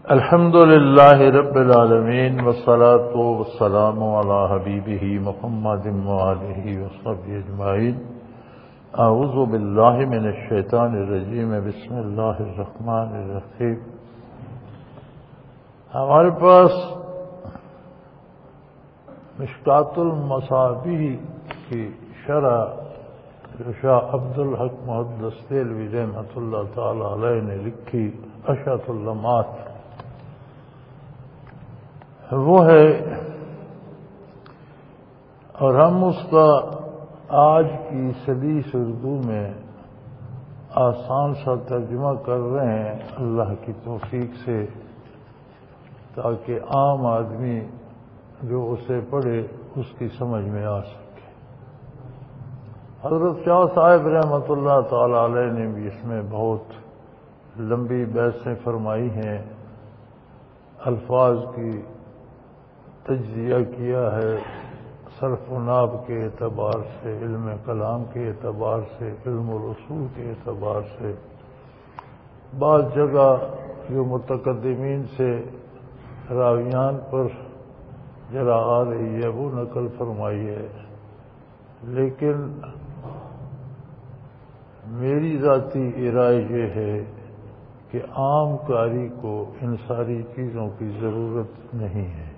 الحمد للہ رب العالمین والصلاة والسلام علی حبیبہ محمد وآلہ وصحبہ اجمعین۔ اعوذ باللہ من الشیطان الرجیم، بسم اللہ الرحمن الرحیم۔ ہمارے پاس مشکات المصابیح کی شرح جو شاہ عبد الحق محدث دہلوی رحمۃ اللہ تعالی علیہ نے لکھی، اشرف اللمعات، وہ ہے، اور ہم اس کا آج کی سلیس اردو میں آسان سا ترجمہ کر رہے ہیں اللہ کی توفیق سے، تاکہ عام آدمی جو اسے پڑھے اس کی سمجھ میں آ سکے۔ حضرت شاہ صاحب رحمۃ اللہ تعالی علیہ نے بھی اس میں بہت لمبی بحثیں فرمائی ہیں، الفاظ کی تجزیہ کیا ہے، صرف و نحو کے اعتبار سے، علم کلام کے اعتبار سے، علم الاصول کے اعتبار سے۔ بعض جگہ جو متقدمین سے راویان پر جرا آ رہی ہے وہ نقل فرمائی ہے، لیکن میری ذاتی رائے یہ ہے کہ عام قاری کو ان ساری چیزوں کی ضرورت نہیں ہے۔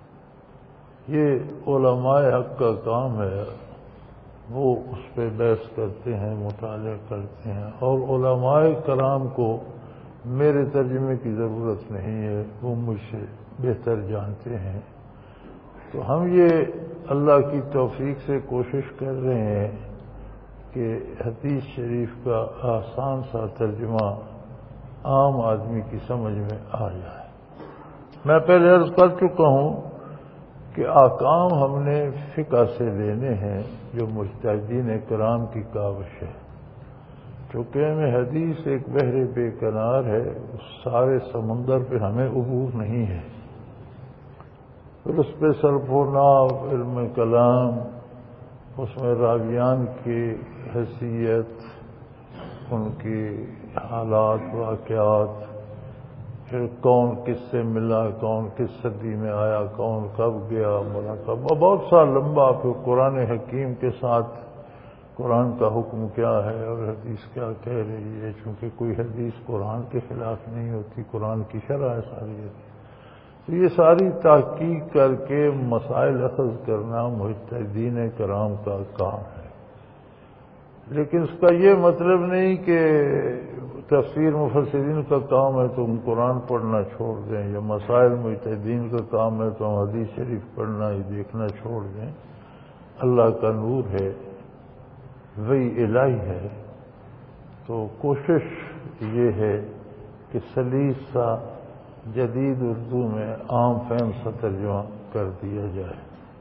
یہ علماء حق کا کام ہے، وہ اس پہ بحث کرتے ہیں، مطالعہ کرتے ہیں، اور علماء کرام کو میرے ترجمے کی ضرورت نہیں ہے، وہ مجھ سے بہتر جانتے ہیں۔ تو ہم یہ اللہ کی توفیق سے کوشش کر رہے ہیں کہ حدیث شریف کا آسان سا ترجمہ عام آدمی کی سمجھ میں آ جائے۔ میں پہلے عرض کر چکا ہوں کہ احکام ہم نے فقہ سے لینے ہیں جو مجتہدین کرام کی کاوش ہے۔ چونکہ ہمیں حدیث ایک بحر بے کنار ہے، اس سارے سمندر پہ ہمیں عبور نہیں ہے، پھر اس پہ صرف و نحو، علم کلام، اس میں راویان کی حیثیت، ان کی حالات، واقعات، پھر کون کس سے ملا، کون کس صدی میں آیا، کون کب گیا، ملاقات، بہت سا لمبا، پھر قرآن حکیم کے ساتھ قرآن کا حکم کیا ہے اور حدیث کیا کہہ رہی ہے، چونکہ کوئی حدیث قرآن کے خلاف نہیں ہوتی، قرآن کی شرح ہے ساری حدیث۔ تو یہ ساری تحقیق کر کے مسائل اخذ کرنا مجتہدین کرام کا کام ہے، لیکن اس کا یہ مطلب نہیں کہ تفسیر مفسرین کا کام ہے تو ہم قرآن پڑھنا چھوڑ دیں، یا مسائل مجتہدین کا کام ہے تو ہم حدیث شریف پڑھنا ہی دیکھنا چھوڑ دیں۔ اللہ کا نور ہے، وحی الہی ہے، تو کوشش یہ ہے کہ سلیس سا جدید اردو میں عام فہم سا ترجمہ کر دیا جائے۔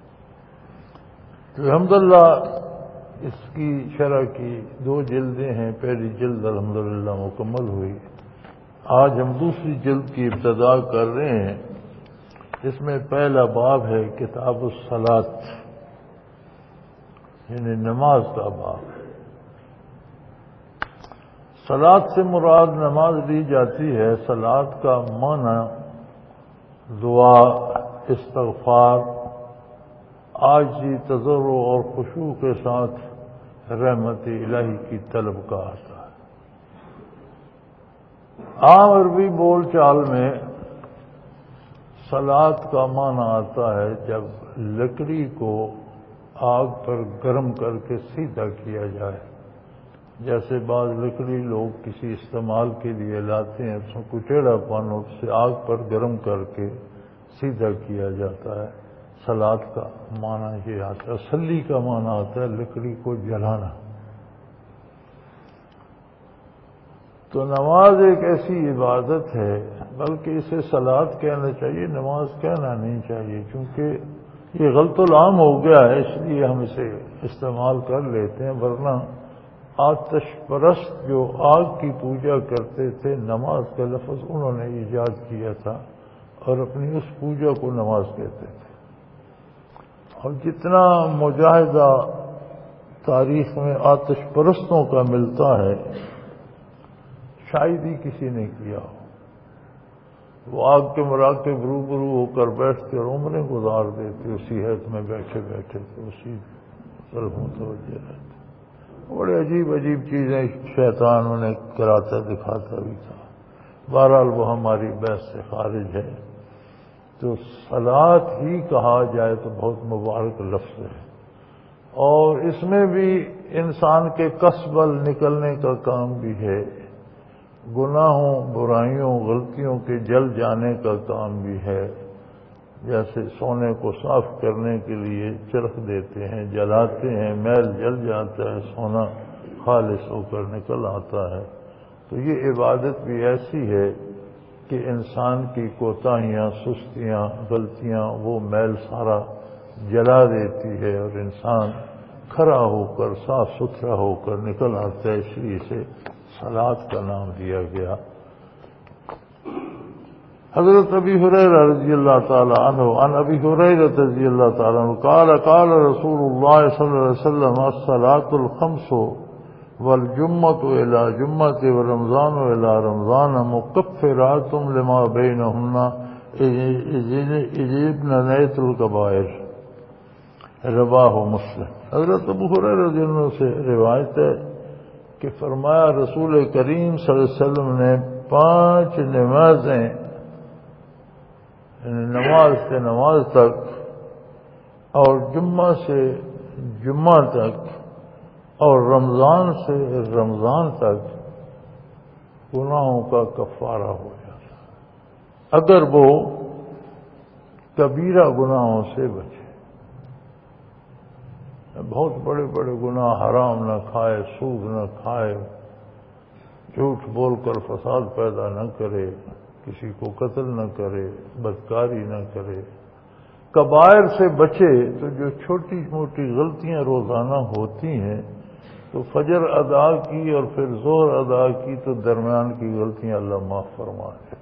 تو الحمدللہ اس کی شرح کی 2 جلدیں ہیں، پہلی جلد الحمدللہ مکمل ہوئی، آج ہم دوسری جلد کی ابتدا کر رہے ہیں۔ اس میں پہلا باب ہے کتاب الصلاۃ، یعنی نماز کا باب۔ صلاۃ سے مراد نماز لی جاتی ہے۔ صلاۃ کا معنی دعا، استغفار، عاجزی، تضرع اور خشوع کے ساتھ رحمت الہی کی طلب کا آتا ہے۔ عام عربی بول چال میں صلاۃ کا معنی آتا ہے جب لکڑی کو آگ پر گرم کر کے سیدھا کیا جائے، جیسے بعض لکڑی لوگ کسی استعمال کے لیے لاتے ہیں، اس کو ٹیڑھا پن سے آگ پر گرم کر کے سیدھا کیا جاتا ہے۔ صلاۃ کا معنی یہ آتا ہے۔ صلی کا معنی آتا ہے لکڑی کو جلانا۔ تو نماز ایک ایسی عبادت ہے، بلکہ اسے صلاۃ کہنا چاہیے، نماز کہنا نہیں چاہیے، کیونکہ یہ غلط العام ہو گیا ہے، اس لیے ہم اسے استعمال کر لیتے ہیں، ورنہ آتش پرست جو آگ کی پوجا کرتے تھے، نماز کا لفظ انہوں نے ایجاد کیا تھا اور اپنی اس پوجا کو نماز کہتے تھے۔ اور جتنا مجاہدہ تاریخ میں آتش پرستوں کا ملتا ہے، شاید ہی کسی نے کیا ہو۔ وہ آگ کے مراقب روبرو ہو کر بیٹھتے اور عمریں گزار دیتے، اسی حیث میں بیٹھے بیٹھے تو اسی طرف متوجہ رہتے۔ بڑے عجیب عجیب چیزیں شیطان انہیں کراتا دکھاتا بھی تھا۔ بہرحال وہ ہماری بحث سے خارج ہے۔ تو صلاۃ ہی کہا جائے تو بہت مبارک لفظ ہے، اور اس میں بھی انسان کے کسبل نکلنے کا کام بھی ہے، گناہوں برائیوں غلطیوں کے جل جانے کا کام بھی ہے۔ جیسے سونے کو صاف کرنے کے لیے چرخ دیتے ہیں، جلاتے ہیں، میل جل جاتا ہے، سونا خالص ہو کر نکل آتا ہے۔ تو یہ عبادت بھی ایسی ہے کہ انسان کی کوتاہیاں، سستیاں، غلطیاں وہ میل سارا جلا دیتی ہے، اور انسان کھڑا ہو کر صاف ستھرا ہو کر نکل آتا ہے، اس لیے اسے صلاۃ کا نام دیا گیا۔ حضرت ابی ہریرہ رضی اللہ تعالی عنہ عن ابی ہریرہ رضی اللہ تعالی عنہ قال قال رسول اللہ صلی اللہ علیہ وسلم الصلاۃ الخمس والجمعۃ الی جمعۃ ورمضان الی رمضان مکفرات لما بینہن اجتنبت الکبائر، رواہ مسلم۔ حضرت ابو ہریرہ رضی اللہ عنہ سے روایت ہے کہ فرمایا رسول کریم صلی اللہ علیہ وسلم نے 5 نمازیں، نماز سے نماز تک اور جمعہ سے جمعہ تک اور رمضان سے رمضان تک گناہوں کا کفارہ ہو جاتا اگر وہ کبیرہ گناہوں سے بچے۔ بہت بڑے بڑے گناہ، حرام نہ کھائے، سود نہ کھائے، جھوٹ بول کر فساد پیدا نہ کرے، کسی کو قتل نہ کرے، بدکاری نہ کرے، کبائر سے بچے۔ تو جو چھوٹی موٹی غلطیاں روزانہ ہوتی ہیں، تو فجر ادا کی اور پھر ظہر ادا کی تو درمیان کی غلطیاں اللہ معاف فرما دے۔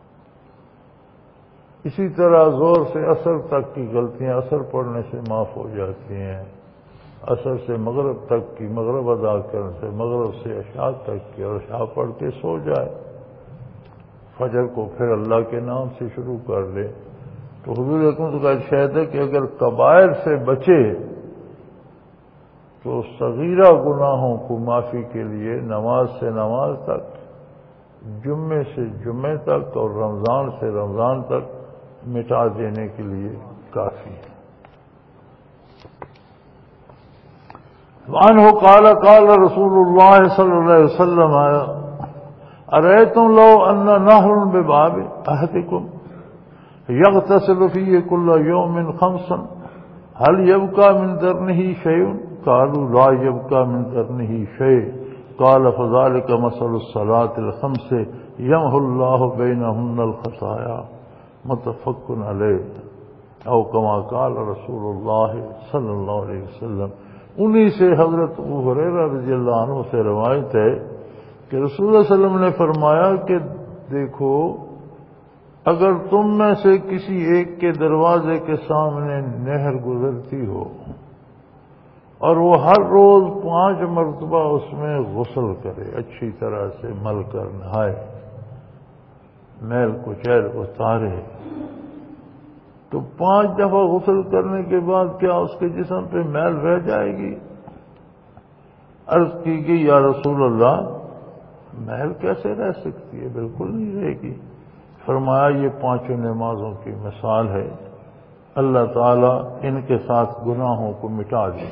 اسی طرح ظہر سے عصر تک کی غلطیاں عصر پڑھنے سے معاف ہو جاتی ہیں، عصر سے مغرب تک کی، مغرب ادا کرنے سے، مغرب سے عشاء تک کی، اور عشاء پڑھ کے سو جائے، فجر کو پھر اللہ کے نام سے شروع کر لے۔ تو حضور اکرم کا ارشاد ہے کہ اگر کبائر سے بچے تو صغیرہ گناہوں کو معافی کے لیے نماز سے نماز تک، جمعے سے جمعے تک اور رمضان سے رمضان تک مٹا دینے کے لیے کافی ہے۔ وعنہ قال قال رسول اللہ صلی اللہ علیہ وسلم ارأيتم لو ان نهرا بباب احدكم يغتسل فيه كل يوم 5 هل يبقى من درنه شيء؟ قالوا لا يبقى من درنه شيء قال فذلك مثل الصلاة الخمس يمحو الله بينهن الخطايا، متفق علیہ، او کما قال رسول اللہ صلی اللہ علیہ وسلم۔ انہی سے حضرت ابو ہریرہ رضی اللہ عنہ سے روایت ہے کہ رسول اللہ صلی اللہ علیہ وسلم نے فرمایا کہ دیکھو، اگر تم میں سے کسی ایک کے دروازے کے سامنے نہر گزرتی ہو اور وہ ہر روز 5 مرتبہ اس میں غسل کرے، اچھی طرح سے مل کر نہائے، میل کچیل اتارے، تو 5 دفعہ غسل کرنے کے بعد کیا اس کے جسم پہ میل رہ جائے گی؟ عرض کی گئی یا رسول اللہ، میل کیسے رہ سکتی ہے؟ بالکل نہیں رہے گی۔ فرمایا یہ 5 نمازوں کی مثال ہے، اللہ تعالیٰ ان کے ساتھ گناہوں کو مٹا دے۔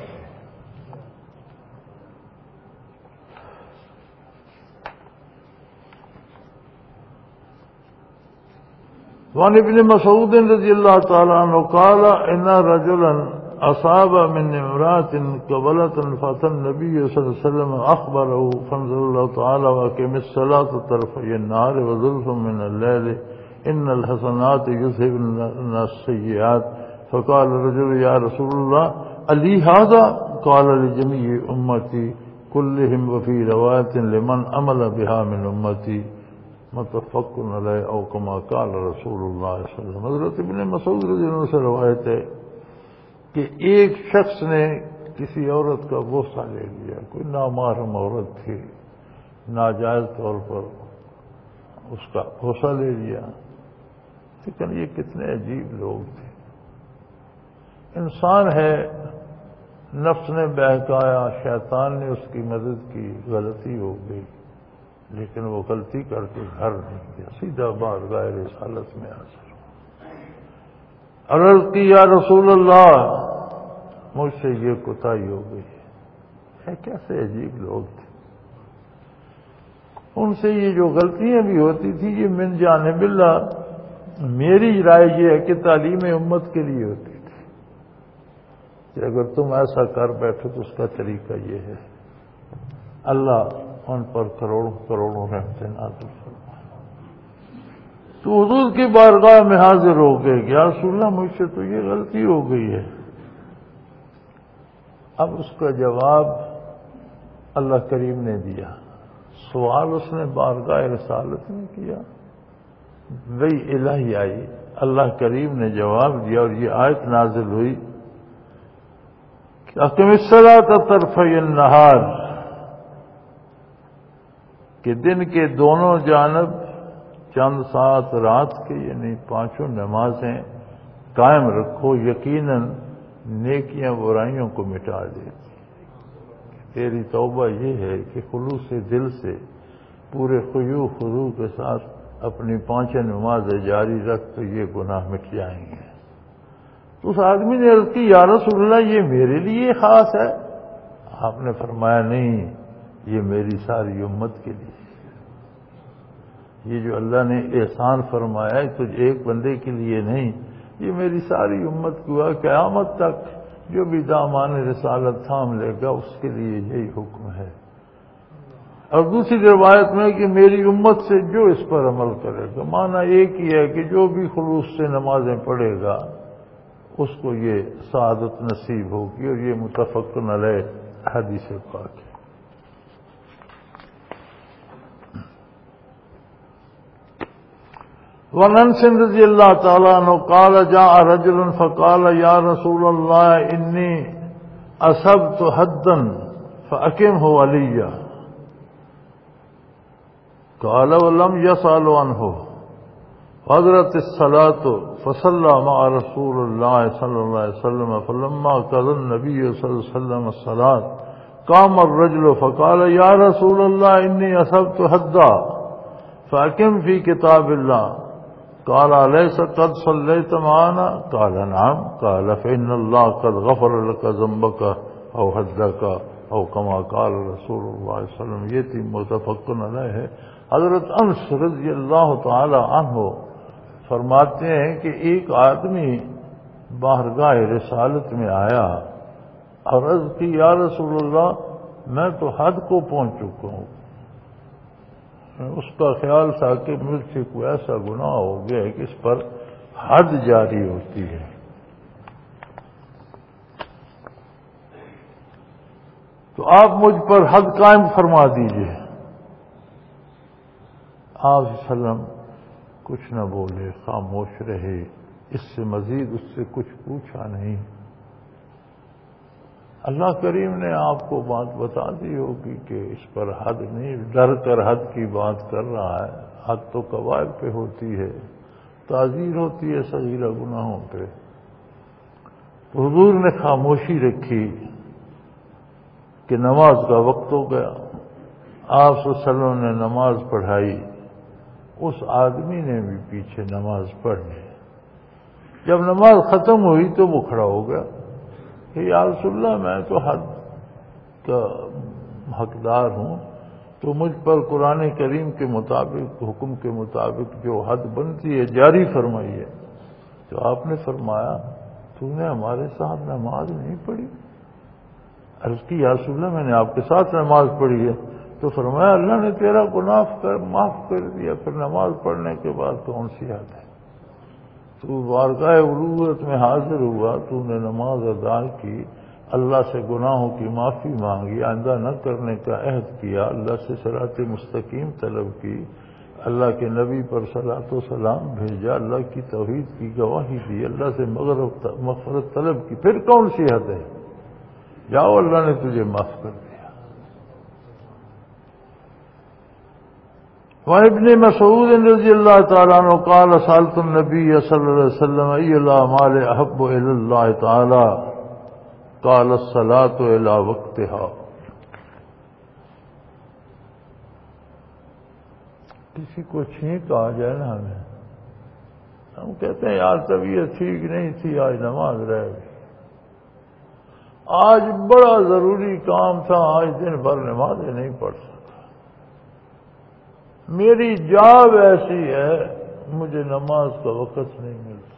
وعن ابن مسعود رضی اللہ تعالی عنہ قال ان رجلا اصاب من امرأة قبلة فاتى النبي صلی اللہ علیہ وسلم اخبره فانزل الله تعالى واقم الصلاة طرفي النهار وزلفا من الليل ان الحسنات يذهبن السيئات فقال الرجل يا رسول الله ألي هذا؟ قال لجميع امتي كلهم وفي رواية لمن عمل بها من امتي، متفق علیہ، او کما قال رسول اللہ صلی اللہ علیہ وسلم۔ حضرت ابن مسعود رضی اللہ عنہ سے روایت ہے کہ ایک شخص نے کسی عورت کا بوسہ لے لیا، کوئی نامحرم عورت تھی، ناجائز طور پر اس کا بوسہ لے لیا، لیکن یہ کتنے عجیب لوگ تھے. انسان ہے، نفس نے بہکایا، شیطان نے اس کی مدد کی، غلطی ہو گئی، لیکن وہ غلطی کر کے گھر نہیں گیا، سیدھا بارگاہ رسالت میں حاضر. عرض کی یا رسول اللہ مجھ سے یہ کوتاہی ہو گئی ہے. کیسے عجیب لوگ تھے. ان سے یہ جو غلطیاں بھی ہوتی تھی یہ من جانب اللہ، میری رائے یہ ہے کہ تعلیم امت کے لیے ہوتی تھی کہ اگر تم ایسا کر بیٹھو تو اس کا طریقہ یہ ہے. اللہ ان پر کروڑوں کروڑوں رحمتیں نازل فرمائے. تو حضور کی بارگاہ میں حاضر ہو گئے کہ یا رسول اللہ مجھ سے تو یہ غلطی ہو گئی ہے. اب اس کا جواب اللہ کریم نے دیا. سوال اس نے بارگاہ رسالت میں کیا، وہی الہی آئی، اللہ کریم نے جواب دیا اور یہ آیت نازل ہوئی کہ اقم الصلاۃ طرفی النہار، کہ دن کے دونوں جانب چند ساعت رات کے یعنی 5 نمازیں قائم رکھو، یقیناً نیکیاں برائیوں کو مٹا دے. تیری توبہ یہ ہے کہ خلوص دل سے پورے خضوع خضوع کے ساتھ اپنی 5 نمازیں جاری رکھ تو یہ گناہ مٹ جائیں گے. تو اس آدمی نے عرض کی یا رسول اللہ یہ میرے لیے خاص ہے؟ آپ نے فرمایا نہیں، یہ میری ساری امت کے لیے. یہ جو اللہ نے احسان فرمایا ہے تو ایک بندے کے لیے نہیں، یہ میری ساری امت کو ہے. قیامت تک جو بھی دامان رسالت تھام لے گا اس کے لیے یہی حکم ہے. اور دوسری روایت میں کہ میری امت سے جو اس پر عمل کرے گا، معنی ایک ہی ہے کہ جو بھی خلوص سے نمازیں پڑھے گا اس کو یہ سعادت نصیب ہوگی. اور یہ متفق علیہ حدیث پاک ہے. وَنَنْسٍ رضی اللہ تعالیٰ عنہ قال جاء رجل فقال یا رسول اللہ انی اصبت حدا فاقمه علی. قال ولم يسأل عنه حضرت الصلاة فصلى مع رسول الله صلى الله عليه وسلم فلما قضى النبي صلى الله عليه وسلم الصلاة قام الرجل فقال يا رسول الله إني أصبت حدا فأقم في كتاب الله. قال أليس قد صليت معنا؟ قال نعم. قال فإن الله قد غفر لك ذنبك أو حدك أو كما قال رسول الله صلى الله عليه وسلم. یہ تھی متفق علیہ ہے. حضرت انس رضی اللہ تعالی عنہ فرماتے ہیں کہ ایک آدمی بارگاہ رسالت میں آیا اور عرض کی یا رسول اللہ میں تو حد کو پہنچ چکا ہوں. اس کا خیال تھا کہ مجھ سے کوئی ایسا گناہ ہو گیا ہے کہ اس پر حد جاری ہوتی ہے. تو آپ مجھ پر حد قائم فرما دیجئے. آپ وسلم کچھ نہ بولے، خاموش رہے. اس سے مزید اس سے کچھ پوچھا نہیں. اللہ کریم نے آپ کو بات بتا دی ہوگی کہ اس پر حد نہیں، ڈر کر حد کی بات کر رہا ہے. حد تو کبائر پہ ہوتی ہے، تعزیر ہوتی ہے صغیرہ گناہوں پہ. تو حضور نے خاموشی رکھی کہ نماز کا وقت ہو گیا. آپ صلی اللہ علیہ وسلم نے نماز پڑھائی. اس آدمی نے بھی پیچھے نماز پڑھ لی. جب نماز ختم ہوئی تو وہ کھڑا ہو گیا کہ یا رسول اللہ میں تو حد کا حقدار ہوں، تو مجھ پر قرآن کریم کے مطابق، حکم کے مطابق جو حد بنتی ہے جاری فرمائیے. تو آپ نے فرمایا تو نے ہمارے ساتھ نماز نہیں پڑھی؟ عرض کی یا رسول اللہ میں نے آپ کے ساتھ نماز پڑھی ہے. تو فرمایا اللہ نے تیرا گناہ معاف کر دیا، پھر نماز پڑھنے کے بعد کون سی حد ہے؟ تو بارگاہ الوہیت میں حاضر ہوا، تو نے نماز ادا کی، اللہ سے گناہوں کی معافی مانگی، آئندہ نہ کرنے کا عہد کیا، اللہ سے صراط مستقیم طلب کی، اللہ کے نبی پر صلاۃ و سلام بھیجا، اللہ کی توحید کی گواہی دی، اللہ سے مغفرت طلب کی. پھر کون سی حد ہے؟ جاؤ اللہ نے تجھے معاف کر دیا. وابن مسعود رضی اللہ تعالیٰ عنہ قال سألت النبی صلی اللہ علیہ وسلم ای الاعمال احب الی اللہ تعالی قال الصلاۃ الی وقتها. کسی کو چھینک آ جائے نا ہم کہتے ہیں یار طبیعت ٹھیک نہیں تھی آج نماز رہ گئی، آج بڑا ضروری کام تھا آج دن بھر نمازیں نہیں پڑھ سکا، میری جاب ایسی ہے مجھے نماز کا وقت نہیں ملتا.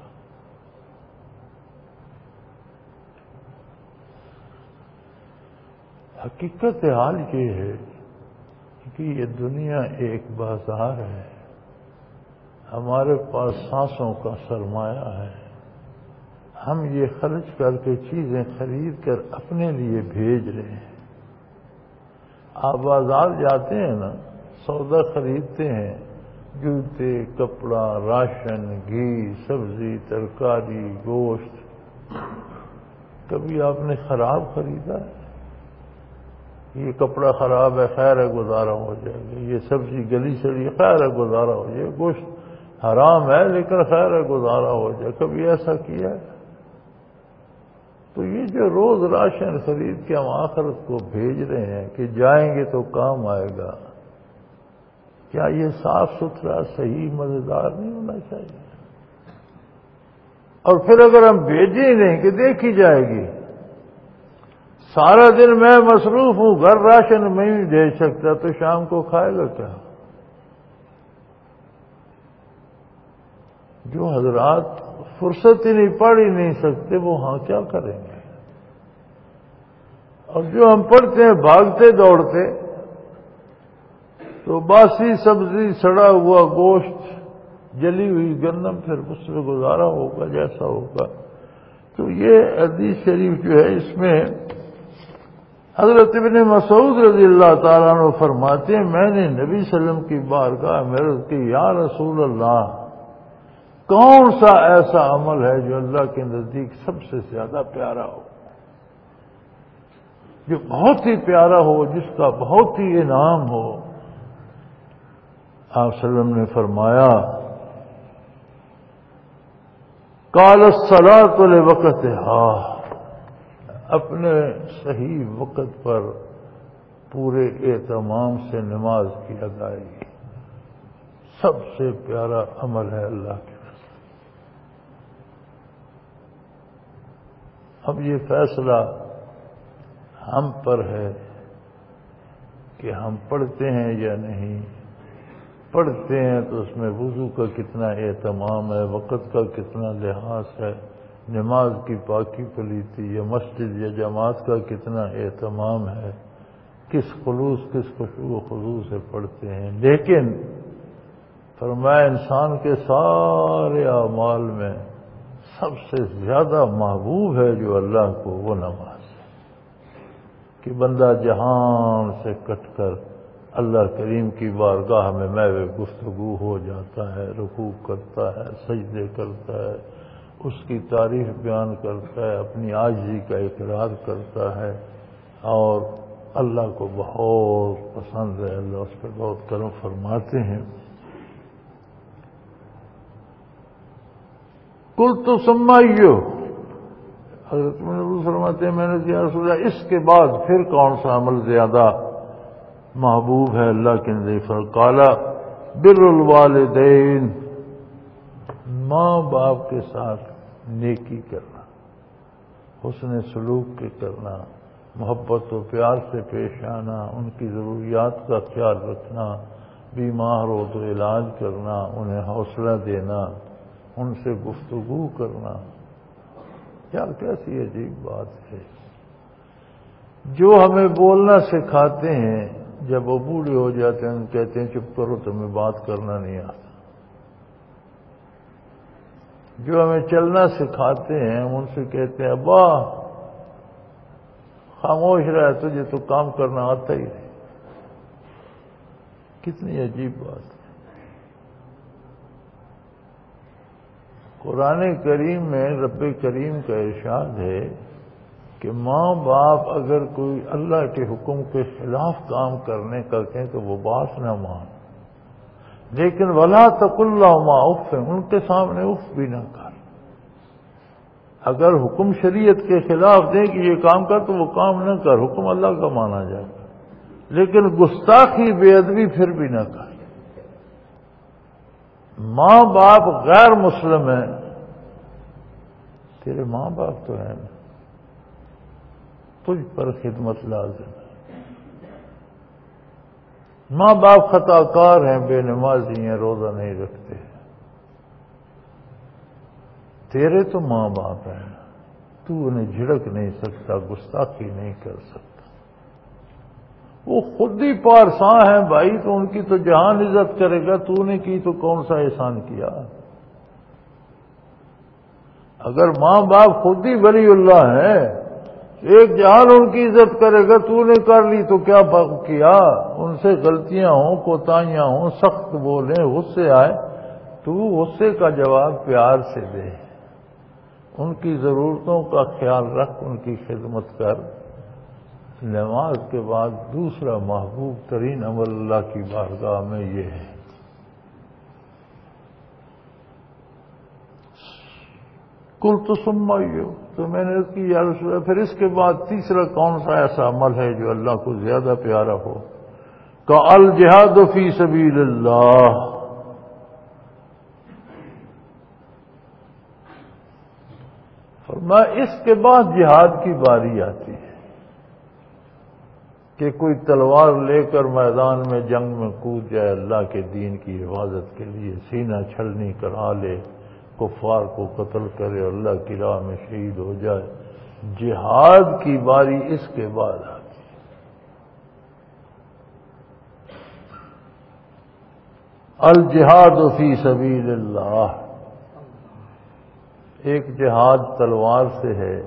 حقیقت حال یہ ہے کہ یہ دنیا ایک بازار ہے، ہمارے پاس سانسوں کا سرمایہ ہے، ہم یہ خرچ کر کے چیزیں خرید کر اپنے لیے بھیج رہے ہیں. آپ بازار جاتے ہیں نا، سودا خریدتے ہیں، جوتے، کپڑا، راشن، گھی، سبزی، ترکاری، گوشت، کبھی آپ نے خراب خریدا ہے؟ یہ کپڑا خراب ہے، خیر ہے گزارا ہو جائے گا، یہ سبزی گلی سڑی، خیر ہے گزارا ہو جائے گا، گوشت حرام ہے لیکن خیر ہے گزارا ہو جائے، کبھی ایسا کیا ہے؟ تو یہ جو روز راشن خرید کے ہم آخرت کو بھیج رہے ہیں کہ جائیں گے تو کام آئے گا، کیا یہ صاف ستھرا صحیح مزیدار نہیں ہونا چاہیے؟ اور پھر اگر ہم بھیجیں نہیں کہ دیکھی جائے گی، سارا دن میں مصروف ہوں، گھر راشن میں نہیں دے سکتا، تو شام کو کھائے گا کیا؟ جو حضرات فرصت ہی نہیں پڑھ ہی نہیں سکتے وہ ہاں کیا کریں گے؟ اور جو ہم پڑھتے ہیں بھاگتے دوڑتے، تو باسی سبزی، سڑا ہوا گوشت، جلی ہوئی گندم، پھر اس میں گزارا ہوگا جیسا ہوگا. تو یہ حدیث شریف جو ہے اس میں حضرت ابن مسعود رضی اللہ تعالیٰ عنہ فرماتے ہیں میں نے نبی صلی اللہ علیہ وسلم کی بارگاہ میں عرض کی یا رسول اللہ کون سا ایسا عمل ہے جو اللہ کے نزدیک سب سے زیادہ پیارا ہو، جو بہت ہی پیارا ہو، جس کا بہت ہی انعام ہو؟ آپ صلی اللہ علیہ وسلم نے فرمایا قال الصلاۃ لوقتها، اپنے صحیح وقت پر پورے اہتمام سے نماز کی ادائیگی سب سے پیارا عمل ہے اللہ کے رسول. اب یہ فیصلہ ہم پر ہے کہ ہم پڑھتے ہیں یا نہیں. پڑھتے ہیں تو اس میں وضو کا کتنا اہتمام ہے، وقت کا کتنا لحاظ ہے، نماز کی پاکی پلیتی یا مسجد یا جماعت کا کتنا اہتمام ہے، کس خلوص کس خشوع و خضوع سے پڑھتے ہیں. لیکن فرمایا انسان کے سارے اعمال میں سب سے زیادہ محبوب ہے جو اللہ کو، وہ نماز ہے. کہ بندہ جہان سے کٹ کر اللہ کریم کی بارگاہ میں محو گفتگو ہو جاتا ہے، رکوع کرتا ہے، سجدے کرتا ہے، اس کی تعریف بیان کرتا ہے، اپنی عاجزی کا اقرار کرتا ہے، اور اللہ کو بہت پسند ہے، اللہ اس پہ بہت کرم فرماتے ہیں. قلت ثم ایو، حضرت نبی فرماتے ہیں میں نے یا رسول اللہ اس کے بعد پھر کون سا عمل زیادہ محبوب ہے اللہ کے نزدیک؟ قال بر الوالدین، ماں باپ کے ساتھ نیکی کرنا، حسن سلوک کے کرنا، محبت و پیار سے پیش آنا، ان کی ضروریات کا خیال رکھنا، بیمار ہو تو علاج کرنا، انہیں حوصلہ دینا، ان سے گفتگو کرنا. کیا کیسی عجیب بات ہے. جو ہمیں بولنا سکھاتے ہیں جب وہ بوڑھے ہو جاتے ہیں ہم کہتے ہیں چپ کرو تمہیں بات کرنا نہیں آتا. جو ہمیں چلنا سکھاتے ہیں ہم ان سے کہتے ہیں ابا خاموش رہے تجھے تو کام کرنا آتا ہی نہیں. کتنی عجیب بات ہے. قرآن کریم میں رب کریم کا ارشاد ہے کہ ماں باپ اگر کوئی اللہ کے حکم کے خلاف کام کرنے کا کہیں تو وہ بات نہ مان. لیکن ولا تقل لهما اف، ان کے سامنے اف بھی نہ کر۔ اگر حکم شریعت کے خلاف دیں کہ یہ کام کر تو وہ کام نہ کر، حکم اللہ کا مانا جائے گا، لیکن گستاخی بے ادبی پھر بھی نہ کر۔ ماں باپ غیر مسلم ہیں، تیرے ماں باپ تو ہیں نا، تجھ پر خدمت لازم ہے۔ ماں باپ خطا کار ہیں، بے نمازی ہیں، روزہ نہیں رکھتے، تیرے تو ماں باپ ہیں، تو انہیں جھڑک نہیں سکتا، گستاخی نہیں کر سکتا۔ وہ خود ہی پارساں ہیں بھائی، تو ان کی تو جہان عزت کرے گا، تو نے کی تو کون سا احسان کیا؟ اگر ماں باپ خود ہی ولی اللہ ہیں، ایک جہان ان کی عزت کرے گا، تو نے کر لی تو کیا کیا؟ ان سے غلطیاں ہوں، کوتاہیاں ہوں، سخت بولیں، غصے آئے، تو غصے کا جواب پیار سے دے، ان کی ضرورتوں کا خیال رکھ، ان کی خدمت کر۔ نماز کے بعد دوسرا محبوب ترین عمل اللہ کی بارگاہ میں یہ ہے۔ قلت ثم ای، تو میں نے عرض کی یا رسول اللہ، پھر اس کے بعد تیسرا کون سا ایسا عمل ہے جو اللہ کو زیادہ پیارا ہو؟ کہ الجہاد فی سبیل اللہ، فرمایا اس کے بعد جہاد کی باری آتی ہے کہ کوئی تلوار لے کر میدان میں جنگ میں کود جائے، اللہ کے دین کی حفاظت کے لیے سینہ چھلنی کرا لے، کفار کو قتل کرے، اللہ کی راہ میں شہید ہو جائے۔ جہاد کی باری اس کے بعد آتی ہے۔ الجہاد فی سبیل اللہ، ایک جہاد تلوار سے ہے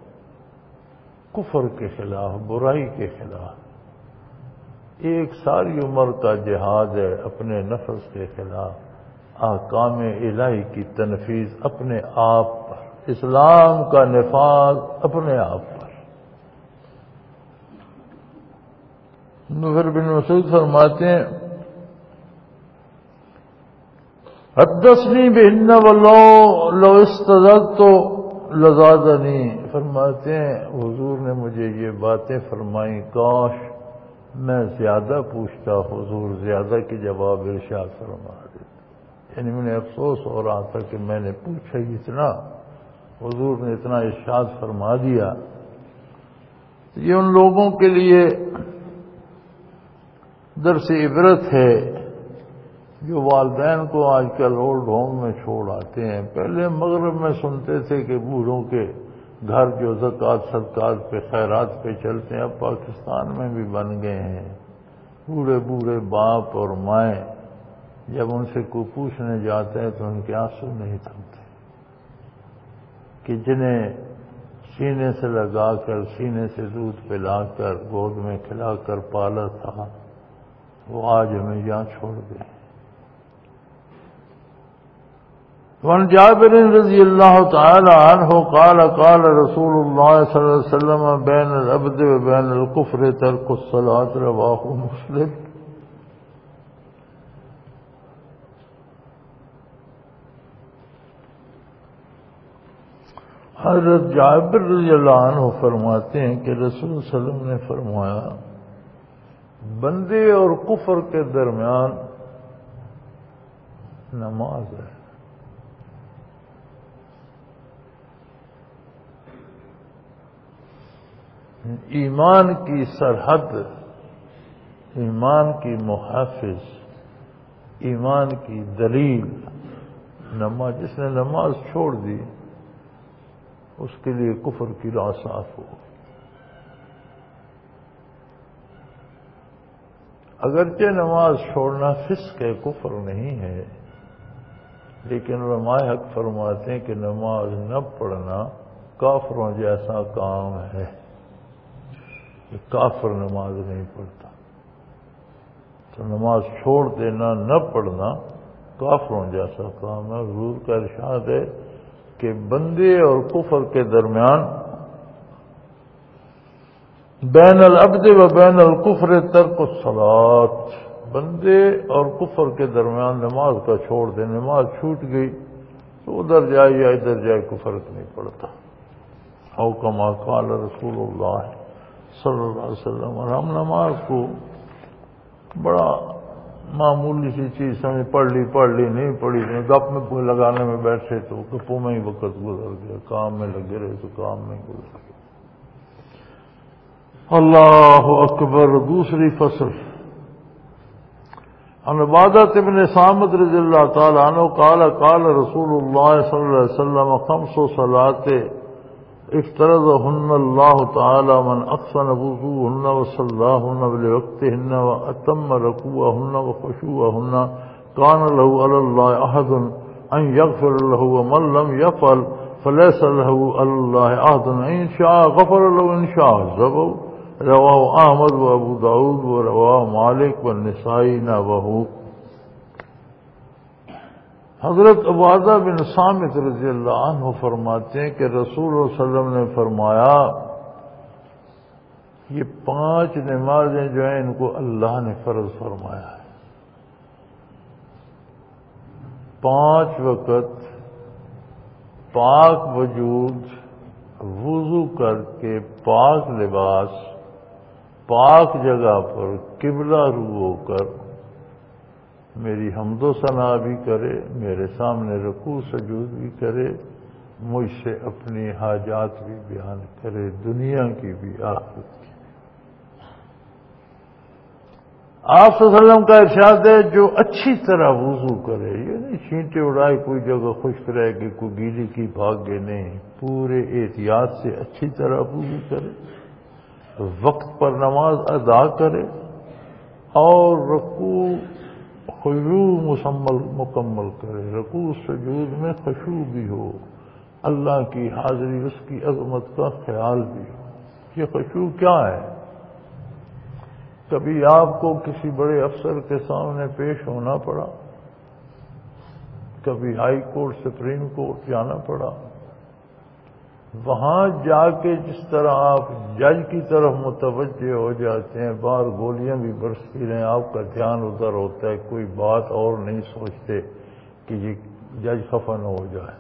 کفر کے خلاف، برائی کے خلاف، ایک ساری عمر کا جہاد ہے اپنے نفس کے خلاف، احکام الہی کی تنفیذ اپنے آپ پر، اسلام کا نفاذ اپنے آپ پر۔ نفر بن مسعود فرماتے ہیں حدثنی بہن لو استزدت لزادنی، فرماتے ہیں حضور نے مجھے یہ باتیں فرمائیں، کاش میں زیادہ پوچھتا، حضور زیادہ کی جواب ارشاد فرما دیتے۔ یعنی مجھے افسوس ہو رہا تھا کہ میں نے پوچھا ہی اتنا، حضور نے اتنا ارشاد فرما دیا۔ یہ ان لوگوں کے لیے درس عبرت ہے جو والدین کو آج کل اولڈ ہوم میں چھوڑ آتے ہیں۔ پہلے مغرب میں سنتے تھے کہ بوڑھوں کے گھر جو زکوٰۃ صدقات پہ، خیرات پہ چلتے ہیں، اب پاکستان میں بھی بن گئے ہیں۔ بوڑھے بوڑھے باپ اور مائیں جب ان سے کوئی پوچھنے جاتے ہیں تو ان کے آنسو نہیں تھمتے کہ جنہیں سینے سے لگا کر، سینے سے دودھ پلا کر، گود میں کھلا کر پالا تھا، وہ آج ہمیں یہاں چھوڑ گئے۔ وعن جابر رضی اللہ تعالی عنہ قال قال رسول اللہ صلی اللہ علیہ وسلم بین العبد و بین الکفر ترک الصلاۃ، رواہ مسلم۔ حضرت جابر رضی اللہ عنہ فرماتے ہیں کہ رسول صلی اللہ علیہ وسلم نے فرمایا بندے اور کفر کے درمیان نماز ہے۔ ایمان کی سرحد، ایمان کی محافظ، ایمان کی دلیل نماز۔ جس نے نماز چھوڑ دی اس کے لیے کفر کی راہ صاف ہو۔ اگرچہ نماز چھوڑنا فسق ہے، کفر نہیں ہے، لیکن علماء حق فرماتے ہیں کہ نماز نہ پڑھنا کافروں جیسا کام ہے۔ کافر نماز نہیں پڑھتا، تو نماز چھوڑ دینا، نہ پڑھنا کافروں جیسا کام ہے۔ حضور کا ارشاد ہے کہ بندے اور کفر کے درمیان بین العبد و بین الکفر ترک الصلاۃ، بندے اور کفر کے درمیان نماز کا چھوڑ دے، نماز چھوٹ گئی تو ادھر جائے یا ادھر جائے کوئی فرق نہیں پڑتا. او کما قال رسول اللہ صلی اللہ علیہ وسلم. اور ہم نماز کو بڑا معمولی سی چیز سمجھ، پڑھ لی نہیں پڑھی نہیں، گپ میں لگانے میں بیٹھے تو گپوں میں ہی وقت گزر گیا، کام میں لگے رہے تو کام میں گزر گیا. اللہ اکبر. دوسری فصل. عن عبادہ بن صامت رضی اللہ تعالی عنہ قال قال رسول اللہ صلی اللہ علیہ وسلم خمس صلوات افترضهن الله تعالى من احسن وضوءهن وصلاهن بوقتهن واتم ركوعهن وخشوعهن كان له على الله عهد ان يغفر له ومن لم يفعل فليس له على الله عهد ان شاء غفر له ان شاء عذبه. رواه احمد وابو داود ورواه مالک والنسائی نحوہ. حضرت عبادہ بن صامت رضی اللہ عنہ فرماتے ہیں کہ رسول اللہ صلی اللہ علیہ وسلم نے فرمایا یہ 5 نمازیں جو ہیں ان کو اللہ نے فرض فرمایا ہے. 5 وقت پاک وجود، وضو کر کے پاک لباس، پاک جگہ پر قبلہ رو ہو کر میری حمد و ثنا بھی کرے، میرے سامنے رکوع سجود بھی کرے، مجھ سے اپنی حاجات بھی بیان کرے، دنیا کی بھی آخرت کی. آپ صلی اللہ علیہ وسلم کا ارشاد ہے جو اچھی طرح وضو کرے، یہ نہیں چھینٹے اڑائے کوئی جگہ خشک رہے گی کوئی گیلی کی بھاگے، نہیں، پورے احتیاط سے اچھی طرح وضو کرے، وقت پر نماز ادا کرے اور رکوع خشوع مکمل کرے، رکوع سجود میں خشوع بھی ہو، اللہ کی حاضری، اس کی عظمت کا خیال بھی ہو. یہ خشوع کیا ہے؟ کبھی آپ کو کسی بڑے افسر کے سامنے پیش ہونا پڑا، کبھی ہائی کورٹ سپریم کورٹ جانا پڑا، وہاں جا کے جس طرح آپ جج کی طرف متوجہ ہو جاتے ہیں، باہر گولیاں بھی برستی رہیں، آپ کا دھیان ادھر ہوتا ہے، کوئی بات اور نہیں سوچتے کہ یہ جج خفا نہ ہو جائے.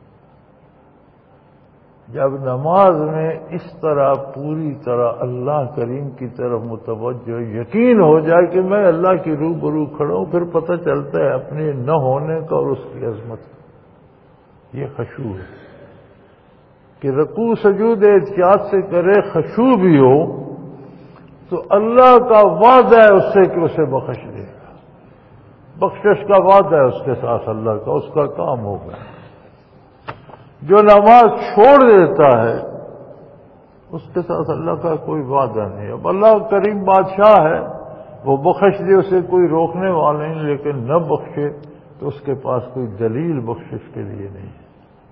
جب نماز میں اس طرح پوری طرح اللہ کریم کی طرف متوجہ یقین ہو جائے کہ میں اللہ کی روبرو کھڑا ہوں، پھر پتہ چلتا ہے اپنے نہ ہونے کا اور اس کی عظمت کا. یہ خشوع ہے کہ رکوع سجود احتیاط سے کرے، خشوع بھی ہو تو اللہ کا وعدہ ہے اس سے کہ اسے بخش دے گا، بخشش کا وعدہ ہے اس کے ساتھ اللہ کا، اس کا کام ہوگا. جو نماز چھوڑ دیتا ہے اس کے ساتھ اللہ کا کوئی وعدہ نہیں. اب اللہ کریم بادشاہ ہے، وہ بخش دے، اسے کوئی روکنے والا نہیں، لیکن نہ بخشے تو اس کے پاس کوئی دلیل بخشش کے لیے نہیں ہے.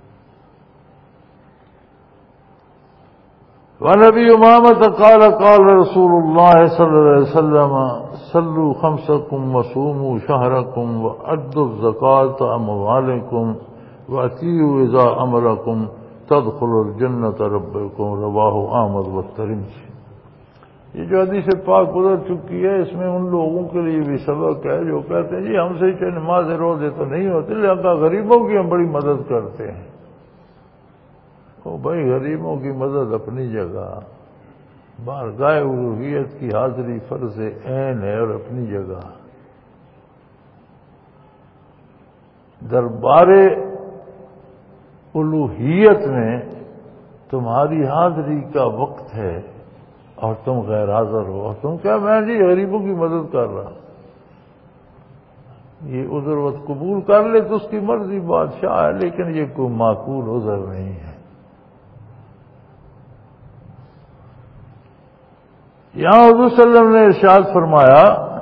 وعن ابی امامہ قال قال رسول اللہ صلی اللہ علیہ وسلم صلوا خمسکم وصوموا شہرکم وادوا الزکاة اموالکم وَأَطِيعُوا إِذَا أَمَرَكُمْ تَدْخُلُوا الْجَنَّةَ رَبَّكُمْ رواہ احمد والترمذی. یہ جو حدیث پاک گزر چکی ہے اس میں ان لوگوں کے لیے بھی سبق ہے جو کہتے ہیں جی ہم سے چاہے نماز روزے تو نہیں ہوتے لہذا غریبوں کی ہم بڑی مدد کرتے ہیں. او بھائی غریبوں کی مدد اپنی جگہ، بارگاہ الوہیت کی حاضری فرض عین ہے اور اپنی جگہ. دربار الوہیت میں تمہاری حاضری کا وقت ہے اور تم غیر حاضر ہو، اور تم کیا میں جی غریبوں کی مدد کر رہا. یہ عذر وقت قبول کر لے تو اس کی مرضی، بادشاہ ہے، لیکن یہ کوئی معقول عذر نہیں ہے. یہاں حضور صلی اللہ علیہ وسلم نے ارشاد فرمایا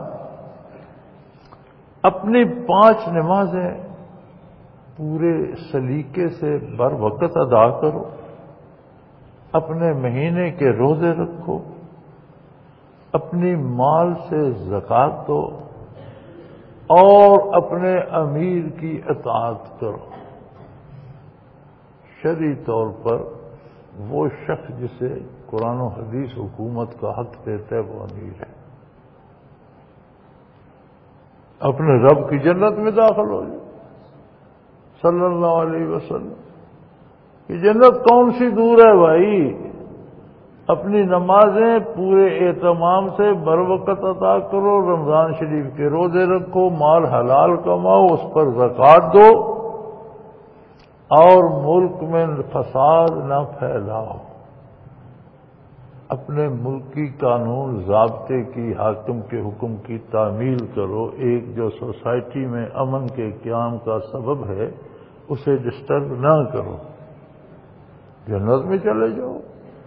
اپنی 5 نمازیں پورے سلیقے سے بر وقت ادا کرو، اپنے مہینے کے روزے رکھو، اپنی مال سے زکوٰۃ دو اور اپنے امیر کی اطاعت کرو. شرعی طور پر وہ شخص جسے قرآن و حدیث حکومت کا حق دیتا ہے وہ امیر ہے. اپنے رب کی جنت میں داخل ہو جائے صلی اللہ علیہ وسلم. یہ جنت کون سی دور ہے بھائی؟ اپنی نمازیں پورے اہتمام سے بر وقت ادا کرو، رمضان شریف کے روزے رکھو، مال حلال کماؤ، اس پر زکوٰۃ دو، اور ملک میں فساد نہ پھیلاؤ. اپنے ملکی قانون ضابطے کی، حاکم کے حکم کی تعمیل کرو. ایک جو سوسائٹی میں امن کے قیام کا سبب ہے اسے ڈسٹرب نہ کرو، جنت میں چلے جاؤ.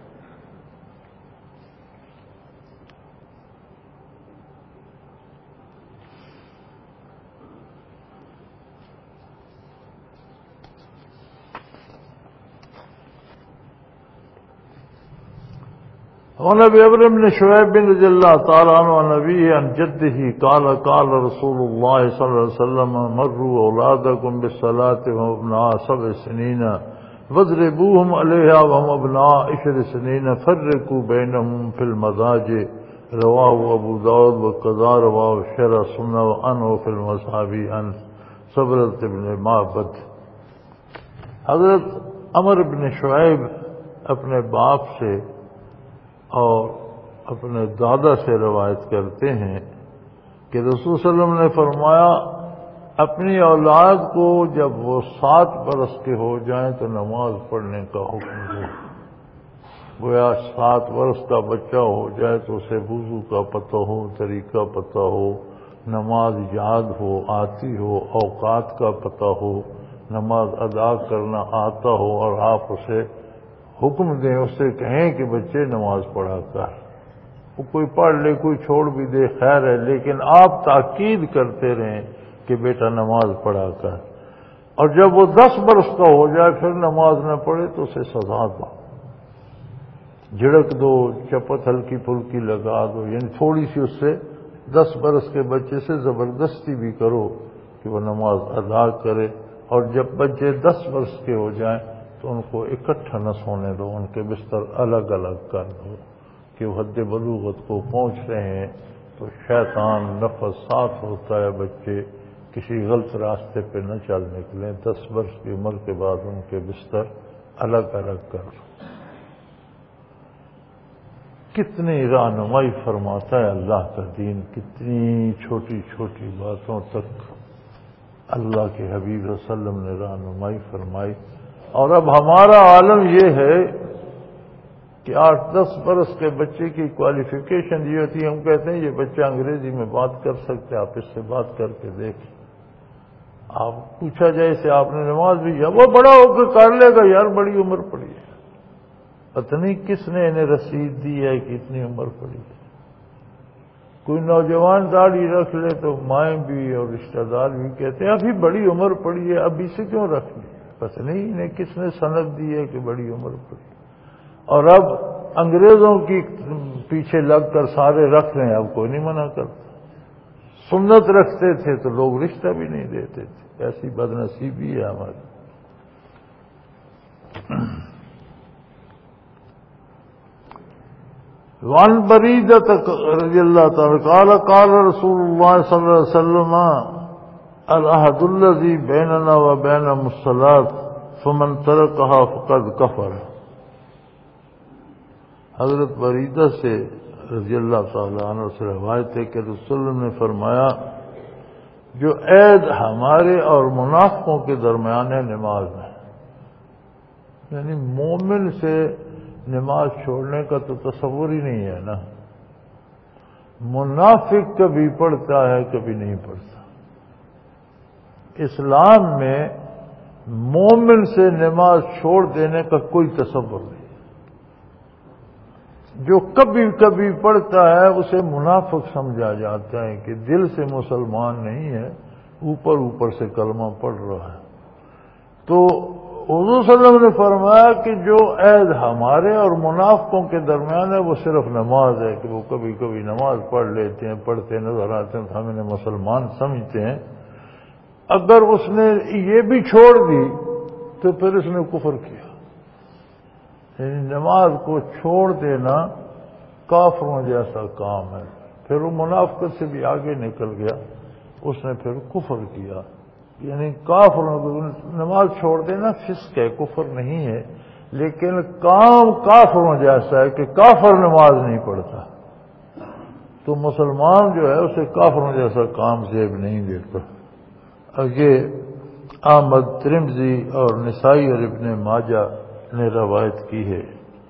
وعن ابي عمرو بن شعيب رضي الله تعالى عنه عن أبيه عن جده قال قال رسول الله صلى الله عليه وسلم مروا أولادكم بالصلاة وهم أبناء 7 سنين واضربوهم عليها وهم أبناء 10 سنين فرقوا بينهم في المضاجع. رواه أبو داود وكذا رواه الشرح السنة وعنه في المصحف عن صبرة بن معبد. حضرت عمرو بن شعیب اپنے باپ سے اور اپنے دادا سے روایت کرتے ہیں کہ رسول صلی اللہ علیہ وسلم نے فرمایا اپنی اولاد کو جب وہ 7 برس کے ہو جائیں تو نماز پڑھنے کا حکم دو. گویا 7 برس کا بچہ ہو جائے تو اسے وضو کا پتہ ہو، طریقہ پتہ ہو، نماز یاد ہو، آتی ہو، اوقات کا پتہ ہو، نماز ادا کرنا آتا ہو، اور آپ اسے حکم دیں، اس سے کہیں کہ بچے نماز پڑھا کر. وہ کوئی پڑھ لے کوئی چھوڑ بھی دے خیر ہے، لیکن آپ تاکید کرتے رہیں کہ بیٹا نماز پڑھا کر. اور جب وہ 10 برس کا ہو جائے پھر نماز نہ پڑھے تو اسے سزا دو، جھڑک دو، چپت ہلکی پھلکی لگا دو، یعنی تھوڑی سی اس سے 10 برس کے بچے سے زبردستی بھی کرو کہ وہ نماز ادا کرے. اور جب بچے 10 برس کے ہو جائیں تو ان کو اکٹھا نہ سونے دو، ان کے بستر الگ الگ کر دو کہ وہ حد بلوغت کو پہنچ رہے ہیں تو شیطان نفس صاف ہوتا ہے، بچے کسی غلط راستے پہ نہ چل نکلیں. 10 برس کی عمر کے بعد ان کے بستر الگ الگ کر دو. کتنی رہنمائی فرماتا ہے اللہ کا دین، کتنی چھوٹی چھوٹی باتوں تک اللہ کے حبیب صلی اللہ علیہ وسلم نے رہنمائی فرمائی. اور اب ہمارا عالم یہ ہے کہ 8-10 برس کے بچے کی کوالیفیکیشن یہ ہوتی ہے، ہم کہتے ہیں یہ بچہ انگریزی میں بات کر سکتے، آپ اس سے بات کر کے دیکھیں. آپ پوچھا جائے اسے آپ نے نماز بھی وہ بڑا ہو کے کر لے گا، یار بڑی عمر پڑی ہے. پتہ نہیں کس نے انہیں رسید دی ہے کہ اتنی عمر پڑی ہے. کوئی نوجوان داڑھی رکھ لے تو مائیں بھی اور رشتہ دار بھی کہتے ہیں ابھی بڑی عمر پڑی ہے، ابھی سے کیوں رکھ لی؟ پتہ نہیں انہیں کس نے سند دی ہے کہ بڑی عمر پڑی. اور اب انگریزوں کی پیچھے لگ کر سارے رکھ رہے ہیں، اب کوئی نہیں منع کرتا. سنت رکھتے تھے تو لوگ رشتہ بھی نہیں دیتے تھے. ایسی بدنصیبی ہے ہماری. وعن بریدہ رضی اللہ تعالی قال قال رسول اللہ صلی اللہ علیہ وسلم العہد الذی بیننا وبینہم الصلاۃ فمن ترکہا فقد کفر. حضرت بریدہ سے رضی اللہ تعالی عنہ سے روایت ہے کہ رسول اللہ نے فرمایا جو عہد ہمارے اور منافقوں کے درمیان ہے نماز میں، یعنی مومن سے نماز چھوڑنے کا تو تصور ہی نہیں ہے نا. منافق کبھی پڑھتا ہے کبھی نہیں پڑھتا. اسلام میں مومن سے نماز چھوڑ دینے کا کوئی تصور نہیں. جو کبھی کبھی پڑھتا ہے اسے منافق سمجھا جاتا ہے کہ دل سے مسلمان نہیں ہے، اوپر اوپر سے کلمہ پڑھ رہا ہے. تو حضور صلی اللہ علیہ وسلم نے فرمایا کہ جو عہد ہمارے اور منافقوں کے درمیان ہے وہ صرف نماز ہے، کہ وہ کبھی کبھی نماز پڑھ لیتے ہیں، پڑھتے نظر آتے ہیں تو ہم انہیں مسلمان سمجھتے ہیں. اگر اس نے یہ بھی چھوڑ دی تو پھر اس نے کفر کیا. یعنی نماز کو چھوڑ دینا کافروں جیسا کام ہے. پھر وہ منافقت سے بھی آگے نکل گیا اس نے پھر کفر کیا. یعنی کافر نماز چھوڑ دینا فسق ہے، کفر نہیں ہے، لیکن کام کافروں جیسا ہے کہ کافر نماز نہیں پڑھتا تو مسلمان جو ہے اسے کافروں جیسا کام زیب نہیں دیتا. اب یہ احمد، ترمذی اور نسائی اور ابن ماجہ نے روایت کی ہے.